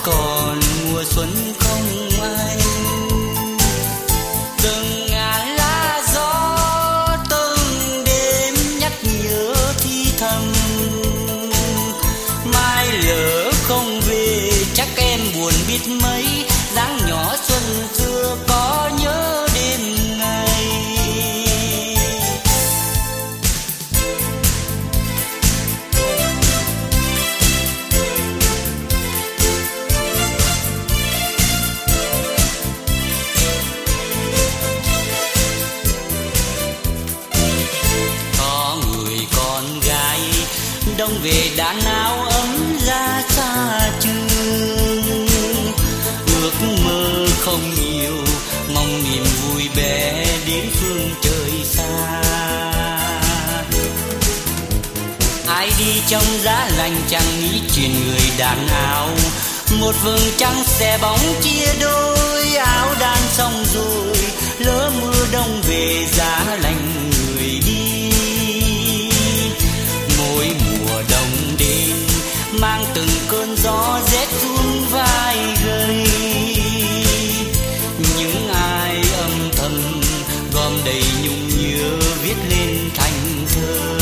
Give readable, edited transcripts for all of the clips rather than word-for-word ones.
còn mùa xuân không anh. Từng ngàn lá gió từng đêm nhắc nhớ thi thầm, mai lỡ không về chắc em buồn biết mấy. Dáng nhỏ xuân xưa có nhớ đêm ngày. Có người con gái đông về đàn áo ấm ra xa trường, ước mơ không nhiều mong niềm vui bé đến phương trời xa. Ai đi trong giá lạnh chẳng nghĩ chuyện người đàn áo, một vầng trăng xe bóng chia đôi. Áo đan xong rồi lỡ mưa đông về giá lạnh người đi. Mỗi mùa đông đến mang từng cơn gió rét run vai gầy. Những ai âm thầm gom đầy nhung nhớ viết lên thành thơ.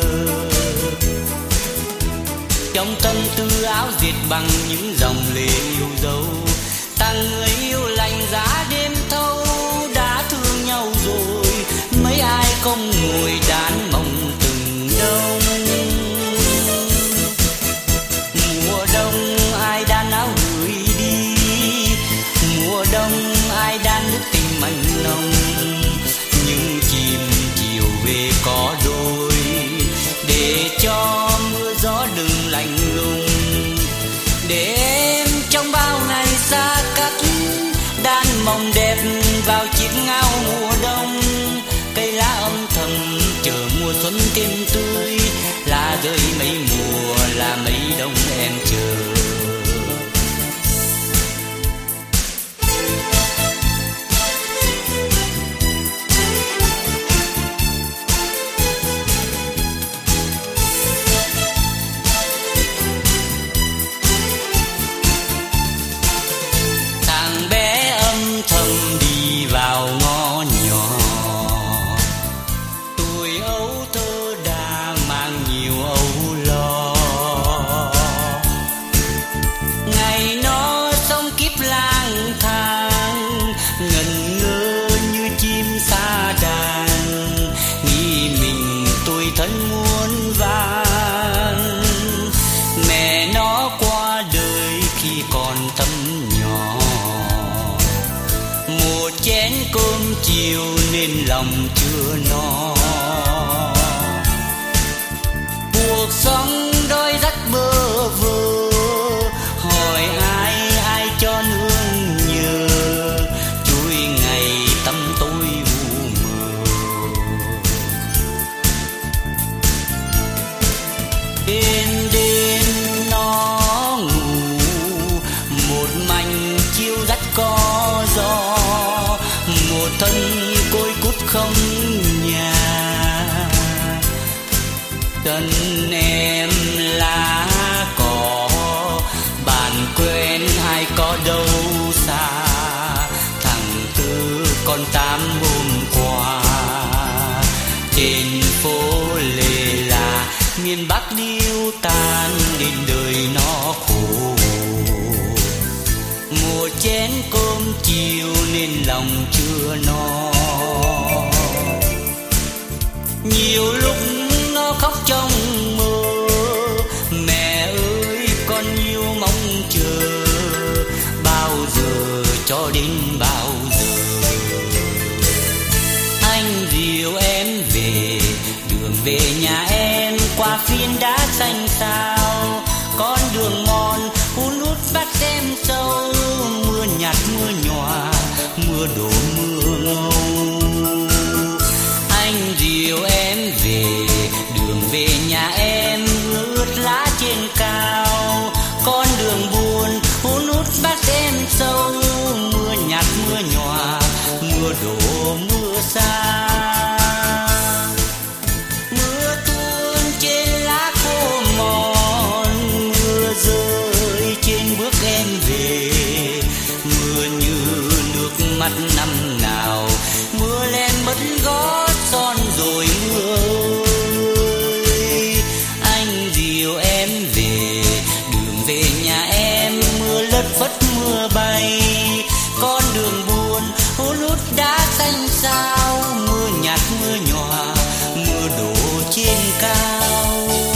Trong tâm tư áo dệt bằng những dòng lệ yêu dấu, tặng người yêu lạnh giá đêm thâu. Đã thương nhau rồi mấy ai không ngồi đàn mộng từng đông. Mùa đông ai đan áo gửi đi, mùa đông ai đan nước tình mặn nồng. Nhưng chim chiều về có đôi, để cho mưa gió đừng lạnh lùng. Để em trong bao ngày xa cách đan mộng đẹp vào chiếc áo mùa đông. Cây lá âm thầm chờ mùa xuân thêm tươi, lá rơi mấy mùa là mấy đông em chờ. Thằng bé âm thầm đi vào ngõ nhỏ, tuổi ấu thơ đã mang nhiều âu lo. Ngày nó sống kiếp lang thang, ngẩn ngơ như chim xa đàn. Nghĩ mình tuổi thân muôn vàn, mẹ nó qua đời khi còn thâm nhỏ. Một chén cơm chiều nên lòng chưa no. Cuộc sống đôi dắt bơ vơ, hỏi ai cho nương nhờ. Chuỗi ngày tâm tôi u mờ, đêm nó ngủ một mảnh chiêu dắt có gió. Một thân côi cút không nhà, cần em lá cỏ bạn quen ai có đâu xa. Thằng Tư con Tám hôm qua trên phố Lê La miền Bắc điêu tàn đến đời nó khổ. Một chén cơm chiều nên lòng chưa no. Nhiều lúc nó khóc trong mơ, mẹ ơi con nhiều mong chờ. Bao giờ cho đến bao giờ anh dìu em về, đường về nhà em qua phiến đá xanh xao. Con đường mòn hun hút bắt em sâu, mưa nhạt mưa nhòa mưa đổ mưa ngâu. Anh dìu em về, đường về nhà em ướt lá trên cao. Con đường buồn hun hút bắt em sâu, mưa nhạt mưa nhòa mưa đổ mưa xa. Mưa tuôn trên lá khô mòn, mưa rơi trên bước em về. lất phất mưa bay. Con đường buồn hôn hút đá xanh xao, mưa nhạt mưa nhòa, mưa đổ trên cao.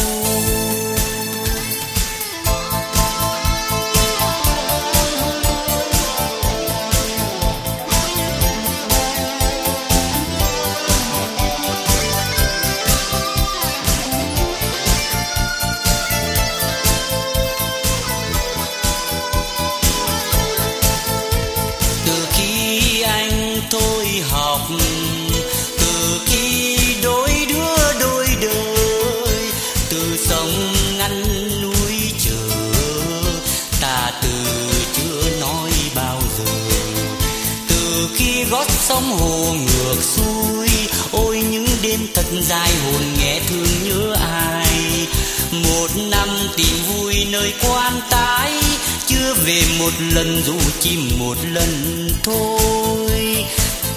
Từ khi đôi đứa đôi đời, từ sông ngăn núi chờ, ta từ chưa nói bao giờ. Từ khi gót sông hồ ngược xuôi, ôi những đêm thật dài hồn nghe thương nhớ ai. Một năm tìm vui nơi quan tái, chưa về một lần dù chỉ một lần thôi.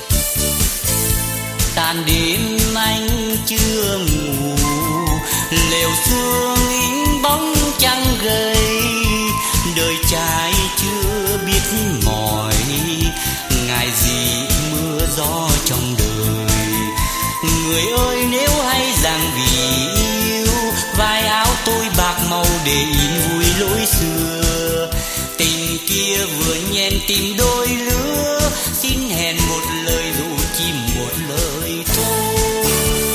Tàn đêm anh chưa ngủ, lều sương in bóng trăng gầy. Đời trai chưa biết mỏi, ngại gì mưa gió trong đời. Người ơi nếu hay rằng vì yêu, vai áo tôi bạc màu để in vui lối xưa. Tình kia vừa nhen tìm đôi lứa, xin hẹn một lời dù chỉ một lời thôi.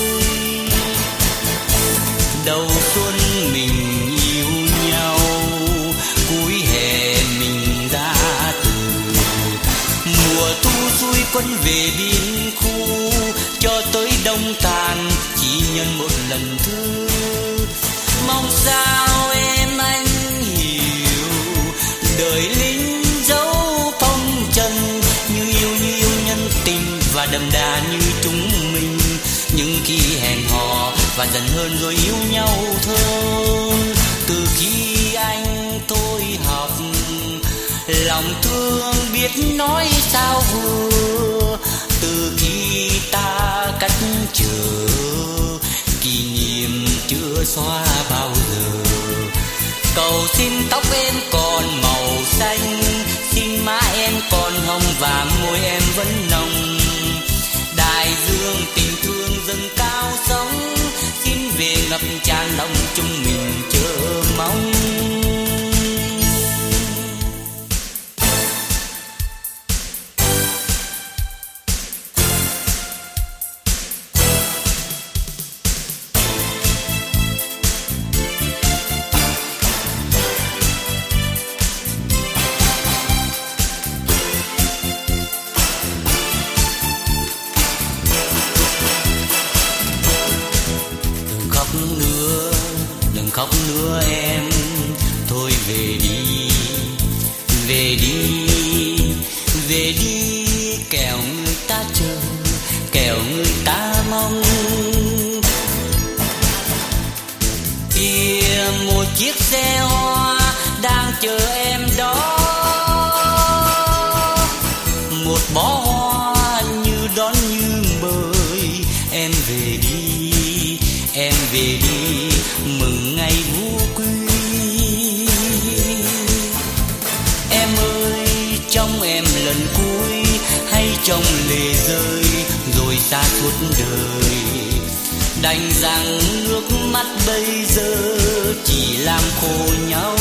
Đầu xuân mình yêu nhau, cuối hè mình ra từ. Mùa thu xuôi quân về biên khu, cho tới đông tàn chỉ nhân một lần thư. Mong sao em anh hiểu, đời lính dấu phong trần, như yêu nhân tình và đậm đà như chúng mình. Nhưng khi hẹn hò và dần hơn rồi yêu nhau thôi. Từ khi anh tôi học, lòng thương biết nói sao vừa. Từ khi ta cách trở, kỷ niệm chưa xóa bao giờ. Cầu xin tóc em còn màu xanh, xin má em còn hồng và môi em vẫn nồng. Đại dương tình thương dâng cao sóng, xin về ngập tràn lòng chúng mình chờ mong. Khóc nữa em, thôi về đi, về đi, về đi, kẻo người ta chờ, kẻo người ta mong. Kia một chiếc xe hoa đang chờ em đó, một bó hoa như đón như mời. Em về đi, em về đi, mừng ngày vũ quy. Em ơi trong em lần cuối, hay trong lệ rơi rồi xa suốt đời. Đành rằng nước mắt bây giờ chỉ làm khổ nhau.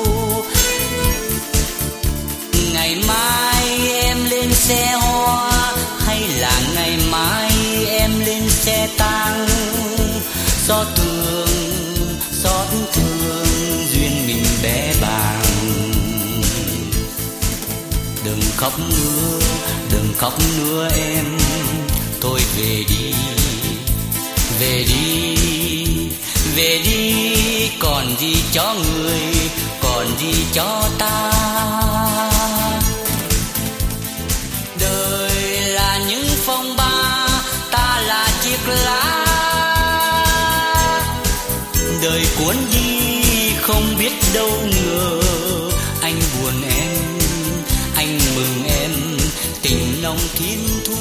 Ngày mai em lên xe hoa, hay là ngày mai em lên xe tang. Xót thương duyên mình bé bàng. Đừng khóc nữa, đừng khóc nữa em, thôi về đi, về đi, về đi. Còn gì cho người, còn gì cho ta. Đời là những phong ba, ta là chiếc lá. Đời cuốn đi không biết đâu ngờ. Anh buồn em, anh mừng em, tình nồng thiên thu.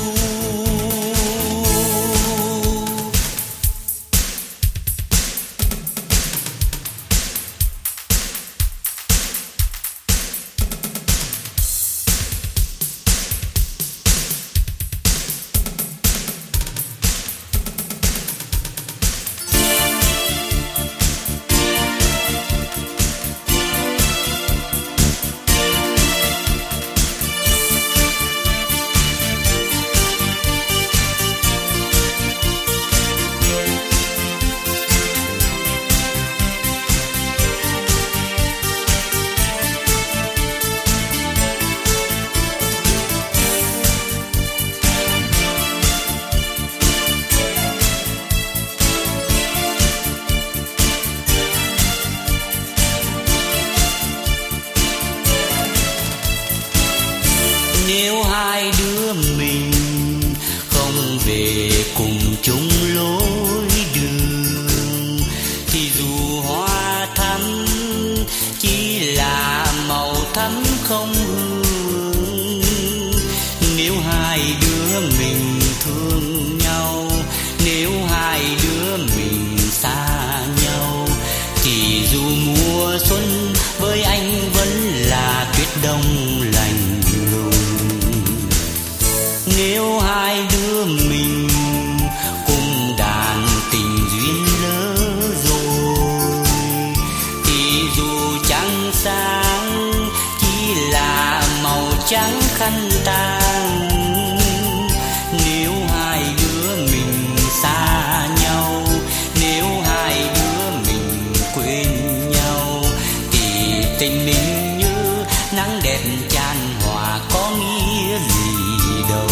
trắng khăn tang. Nếu hai đứa mình xa nhau, nếu hai đứa mình quên nhau, thì tình mình như nắng đẹp chan hòa có nghĩa gì đâu.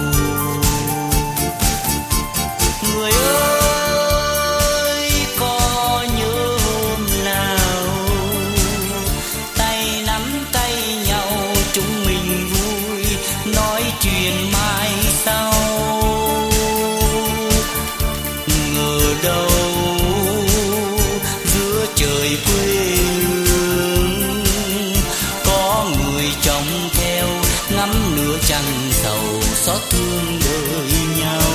Người ơi, có nhớ hôm nào tay nắm tay nhau chúng mình vui nói chuyện mai sau. Ngờ đâu giữa trời quê hương có người trông theo ngắm nửa trăng sầu xót thương đời nhau.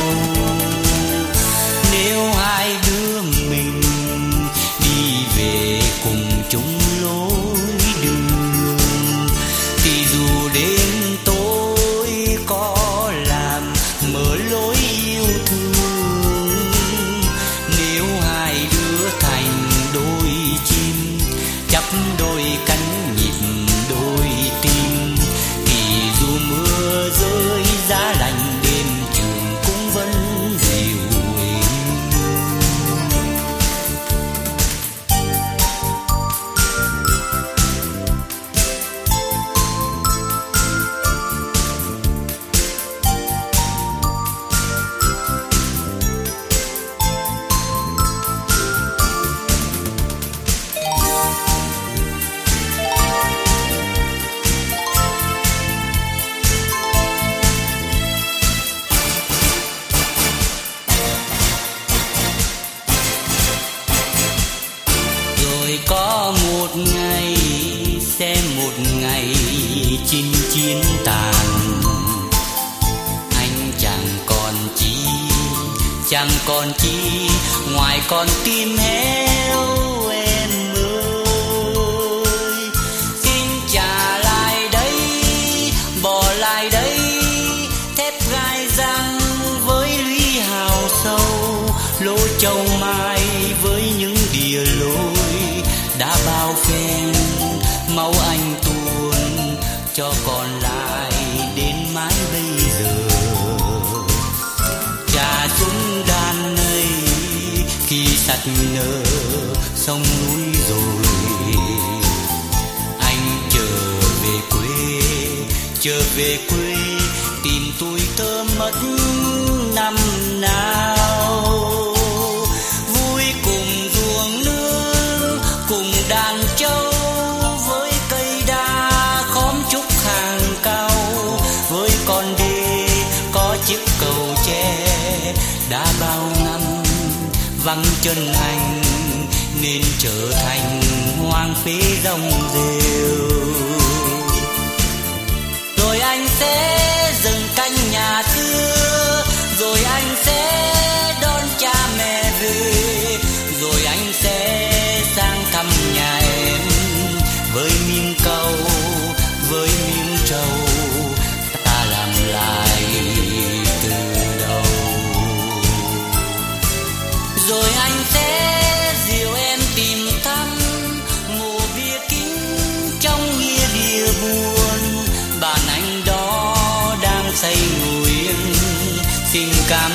Nếu hai đứa mình đi về cùng chung lối đường, thì dù đêm tối có làm mở lối yêu thương. Nếu hai đứa thành đôi chim chắp đôi cánh nhịp đôi tim, thì dù mưa rơi giá lạnh đêm trường cũng vẫn dịu êm. Rồi có một ngày sẽ một ngày chinh chiến tàn, anh chẳng còn chi ngoài con tim héo em ơi. Xin trả lại đây, bỏ lại đây thép gai răng với lũy hào sâu, lỗ châu mai với những đìa lối đã bao phen máu anh tuôn cho còn lại đến mãi bây giờ. Trà súng đàn nơi khi sạch nở sông núi rồi, anh trở về quê tìm tuổi thơ mất năm nào. Vui cùng ruộng nương cùng đàn trâu, với cây đa khóm trúc hàng cao, với con đê có chiếc cầu tre đã bao năm vắng chân anh nên trở thành hoang phế rong rêu. Rồi anh sẽ dừng canh nhà xưa, rồi anh sẽ đón cha mẹ về, rồi anh sẽ sang thăm nhà em với miếng câu, với miếng trầu, ta làm lại từ đầu. Rồi anh sẽ dìu em tìm thăm mộ bia kính trong nghĩa địa buồn, bạn anh đó đang say ngồi yên. Xin cảm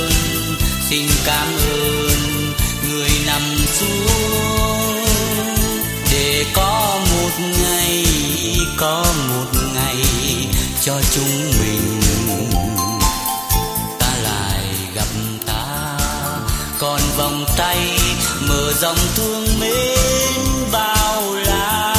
ơn người nằm xuống, để có một ngày cho chúng mình ta lại gặp ta, còn vòng tay mở dòng thương mến bao la.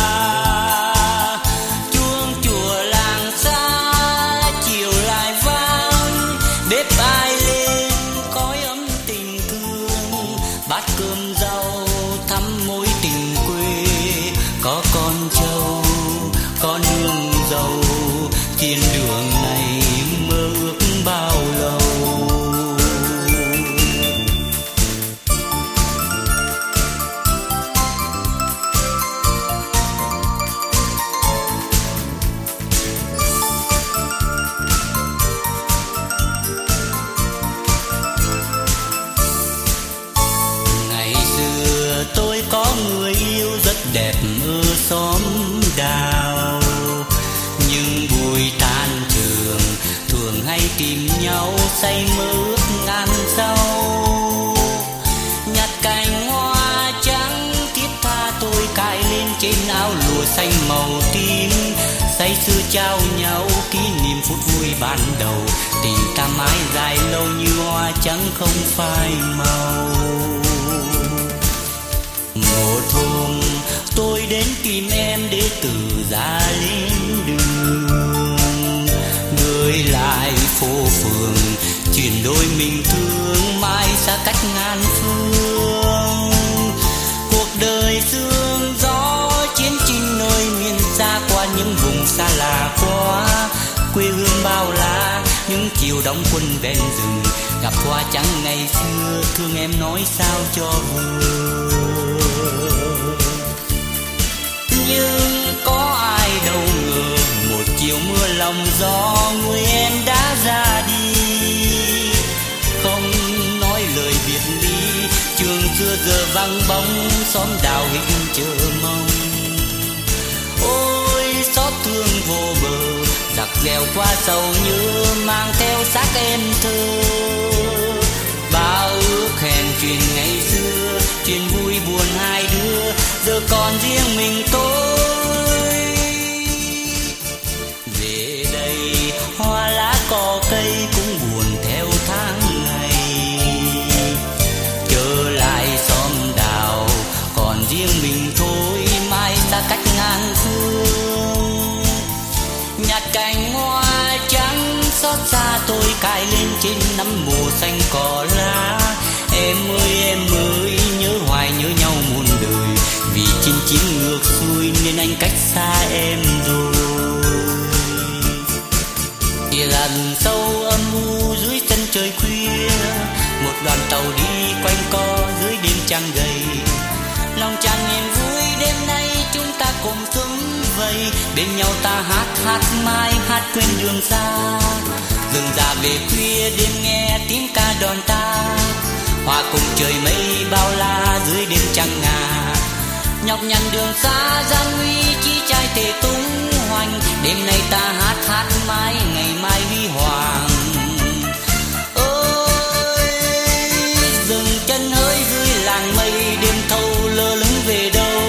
Chuông chùa làng xa chiều lại vang, bếp ai lên khói ấm tình thương, bát cơm rau thắm mối tình quê. Có con trâu có nương dâu, thiên đường này mơ ước bao lâu. Ngày xưa tôi có người yêu rất đẹp ở xóm đào, nhưng bụi say mơ ước ngàn sau. Nhặt cành hoa trắng thiết tha tôi cài lên trên áo lụa xanh màu tím, say sưa trao nhau kỷ niệm phút vui ban đầu. Tình ta mãi dài lâu như hoa trắng không phai màu. Một hôm tôi đến tìm em để từ ra lên đường, gửi lại phố phường chuyển đôi mình thương mãi xa cách ngàn phương. Cuộc đời sương gió chiến tranh nơi miền xa, qua những vùng xa lạ quá quê hương bao la. Những chiều đóng quân ven rừng gặp hoa trắng ngày xưa, thương em nói sao cho vừa. Nhưng có ai đâu ngờ một chiều mưa lòng gió người em đã ra đi, không nói lời biệt ly. Trường xưa giờ vắng bóng, xóm đào hữu chờ mong. Ôi xót thương vô bờ, giặc dèo qua sầu nhớ mang theo xác em thơ. Bao ước hẹn chuyện ngày xưa, chuyện vui buồn hai đứa giờ còn riêng mình tôi. Về đây hoa lá cỏ cây cũng buồn theo tháng ngày, trở lại xóm đào còn riêng mình thôi mãi xa cách ngàn phương. Nhặt cành hoa trắng xót xa tôi cài lên trên nắm mùa xanh cỏ lá. Em ơi nhớ hoài nhớ nhau muôn đời, vì chinh chiến ngược xuôi nên anh cách xa em rồi. Kia là rừng sâu âm u dưới chân trời khuya, một đoàn tàu đi quanh co dưới đêm trăng gầy. Lòng tràn niềm vui đêm nay chúng ta cùng sum vầy, bên nhau ta hát mãi hát quên đường xa. Rừng già về khuya đêm nghe tiếng ca đòn ta, hòa cùng trời mây bao la dưới đêm trăng ngà. Nhọc nhằn đường xa gian nguy chi trai tề tung hoành, đêm nay ta hát mãi ngày mai huy hoàng. Ơi dừng chân hỡi dưới làng mây, đêm thâu lơ lửng về đâu.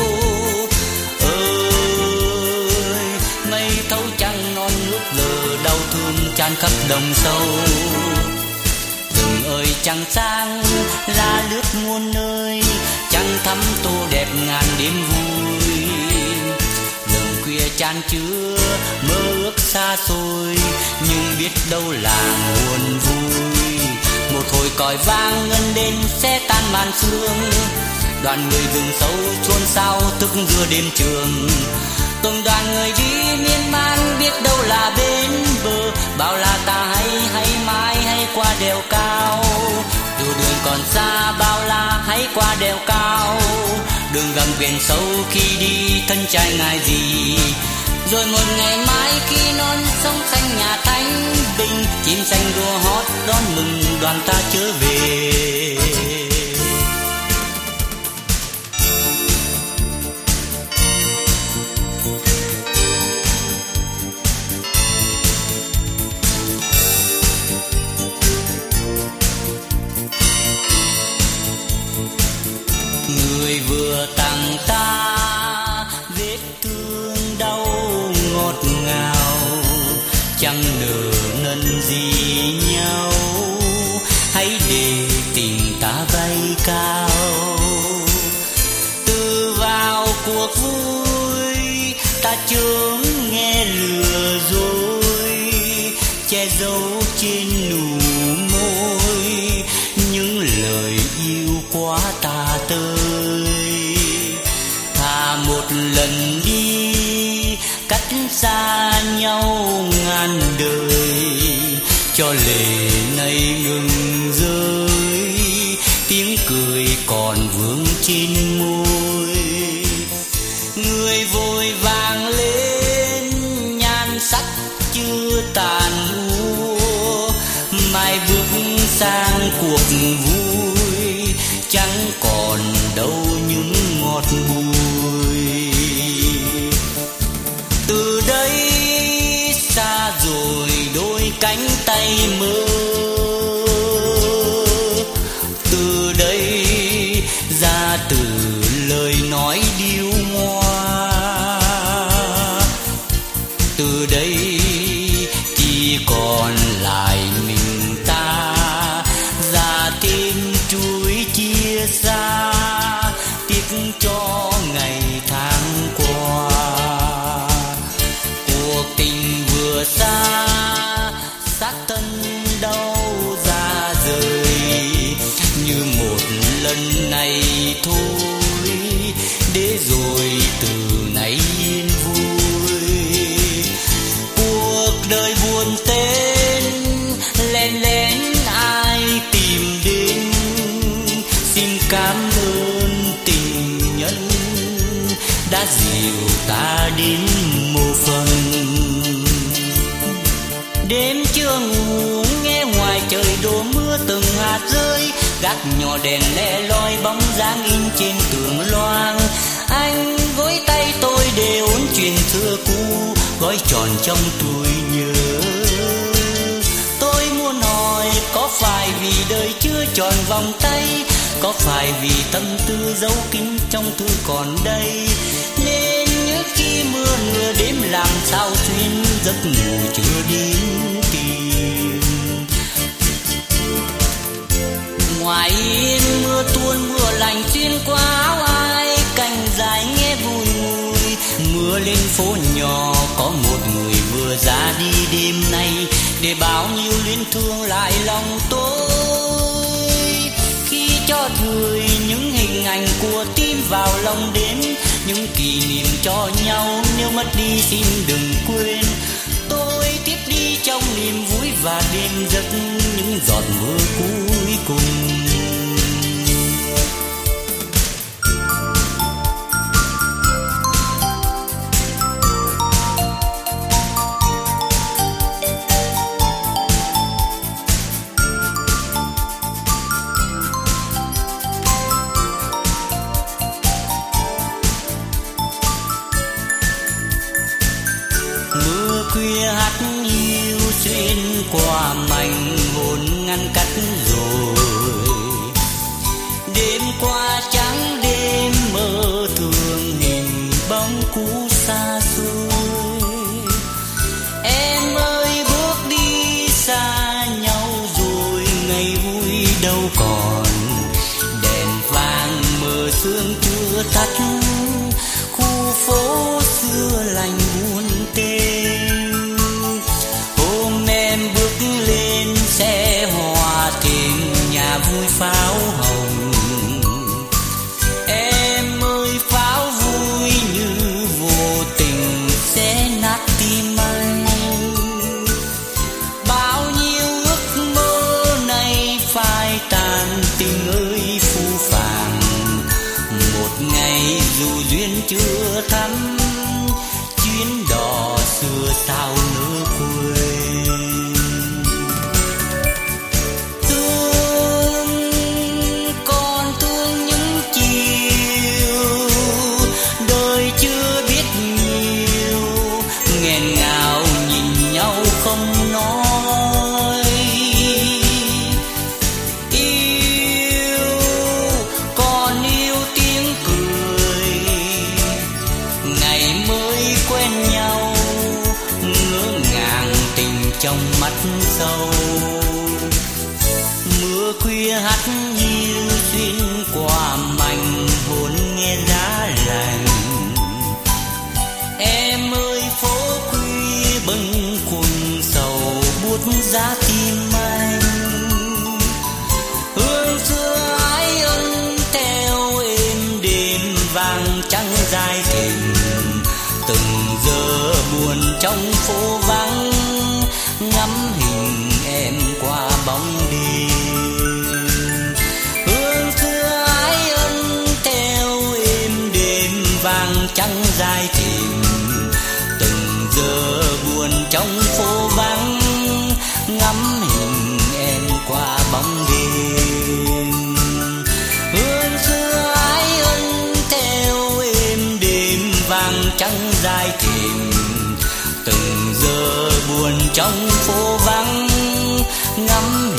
Ơi mây thâu trăng non nước lờ, đau thương tràn khắp đồng sâu. Rừng ơi trăng sáng lá lướt muôn nơi, trăng thắm tô đẹp ngàn đêm vui. Rừng khuya chan chứa mơ ước xa xôi, nhưng biết đâu là nguồn vui. Một hồi còi vang ngân đêm sẽ tan màn sương, đoàn người rừng sâu chuôn sao tức giữa đêm trường. Từng đoàn người đi miên man biết đâu là bên bờ, bao la ta hay mãi hay qua đèo cao. Dù đường còn xa bao la hãy qua đèo cao, đường gần biển sâu khi đi thân trai ngại gì. Rồi một ngày mai khi non sông xanh nhà thanh bình, chim xanh đua hót đón mừng đoàn ta trở về. Người vừa tặng ta vết thương đau ngọt ngào, chẳng nỡ nần gì nhau, hãy để tình ta bay cao. Từ vào cuộc vui ta chớ nghe lừa dối, che giấu trên nụ môi những lời yêu quá ta tới. Thà một lần đi cách xa nhau ngàn đời, cho lệ này ngừng rơi, tiếng cười còn vương trên môi. Người vội vàng lên nhan sắc chưa tàn úa, mai bước sang cuộc vui chẳng còn đâu những ngọt bùi. Từ đây xa rồi đôi cánh tay mơ, từ đây chỉ còn lại mình ta, ra thêm chuối chia xa, tiếc cho ngày tháng qua. Cuộc tình vừa xa, xác thân đâu ra rời, như một lần này thôi, để rồi từ nay yên vui. Cuộc đời buồn tên lén lén ai tìm đến, xin cảm ơn tình nhân đã dìu ta đến mộ phần. Đêm chưa ngủ nghe ngoài trời đổ mưa từng hạt rơi, gác nhỏ đèn le loi bóng dáng in trên tường loang. Anh gối tay tôi để ôn chuyện xưa cũ, gói tròn trong tuổi nhớ. Tôi muốn hỏi có phải vì đời chưa tròn vòng tay, có phải vì tâm tư giấu kín trong thư còn đây, nên nhớ khi mưa nửa đêm làm sao xuyên giấc ngủ chưa đến tìm. Ngoài yên mưa tuôn mưa lạnh xuyên qua áo ai, cành dài nghe vui vui. Mưa lên phố nhỏ có một người vừa ra đi đêm nay, để bao nhiêu luyến thương lại lòng tôi. Khi cho thời những hình ảnh của tim vào lòng đến, những kỷ niệm cho nhau nếu mất đi xin đừng quên. Tôi tiếp đi trong niềm vui và đêm giấc những giọt mưa cuối cùng. Khuya hát hiu xuyên qua mảnh hồn ngăn cách rồi, đêm qua trắng đêm mơ thường hình bóng cũ xa xôi. Em ơi bước đi xa nhau rồi, ngày vui đâu còn, đèn vàng mờ sương chưa tắt, khu phố xưa lạnh buồn tê. Xe hòa tìm nhà vui pháo hồng, em ơi pháo vui như vô tình sẽ nát tim anh. Bao nhiêu ước mơ này phai tàn, tình ơi phũ phàng. Một ngày dù duyên chưa thắm, chuyến đò xưa sao nỡ quên. Trong mắt sâu mưa khuya hắt hiu xuyên qua mảnh hồn nghe giá lạnh. Em ơi phố khuya bâng khuâng sầu buốt giá tim anh. Hương xưa ái ân theo êm đêm vàng trắng dài thềm, từng giờ buồn trong phố vắng, ngắm hình em qua bóng đêm. Hương xưa ái ân theo êm đêm vàng trắng dài thềm, từng giờ buồn trong phố vắng, ngắm hình em qua bóng đêm. Hương xưa ái ân theo êm đêm vàng trắng dài thềm, từng giờ buồn trong phố vắng, ngắm